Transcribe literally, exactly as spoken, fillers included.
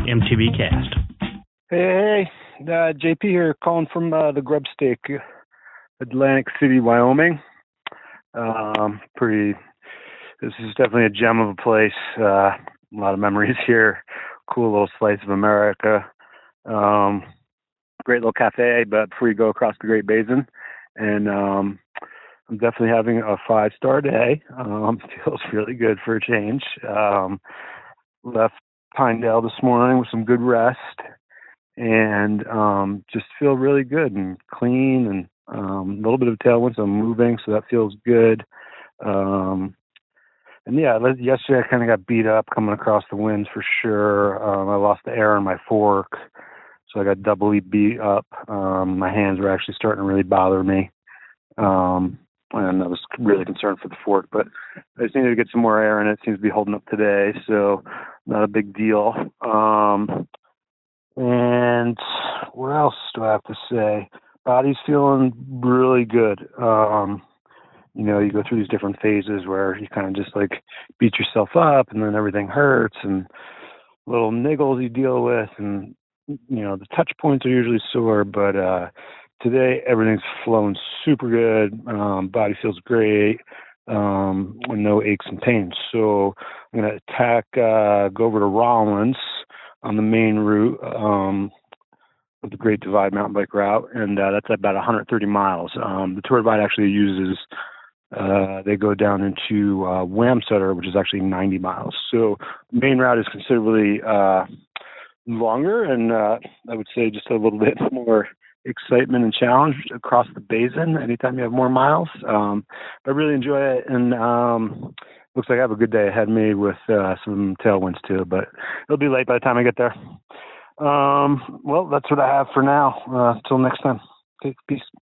M T B Cast. Hey, hey, uh, J P here, calling from uh, the Grub Stake, Atlantic City, Wyoming. Um, pretty. This is definitely a gem of a place. Uh, a lot of memories here. Cool little slice of America. Um, great little cafe. But before you go across the Great Basin, and um, I'm definitely having a five-star day. Um, feels really good for a change. Um, left Pinedale this morning with some good rest. And um, just feel really good and clean, and um, a little bit of tailwind, so I'm moving, so that feels good. Um, and yeah, yesterday I kind of got beat up coming across the winds for sure. Um, I lost the air in my fork, so I got doubly beat up. Um, my hands were actually starting to really bother me, um, and I was really concerned for the fork, but I just needed to get some more air in it. It seems to be holding up today, so not a big deal. Um, And what else do I have to say? Body's feeling really good. Um, you know, you go through these different phases where you kind of just like beat yourself up and then everything hurts and little niggles you deal with. And, you know, the touch points are usually sore, but uh, today everything's flowing super good. Um, body feels great. Um, no aches and pains. So I'm going to attack, uh, go over to Rollins on the main route um, of the Great Divide mountain bike route, and uh, that's about one hundred thirty miles. Um, the Tour Divide actually uses, uh, they go down into uh, Wamsutter, which is actually ninety miles. So the main route is considerably uh, longer, and uh, I would say just a little bit more excitement and challenge across the basin anytime you have more miles. Um, I really enjoy it, and um, looks like I have a good day ahead of me with uh, some tailwinds too, but it'll be late by the time I get there. Um, well, that's what I have for now. Uh, until next time. Okay, peace.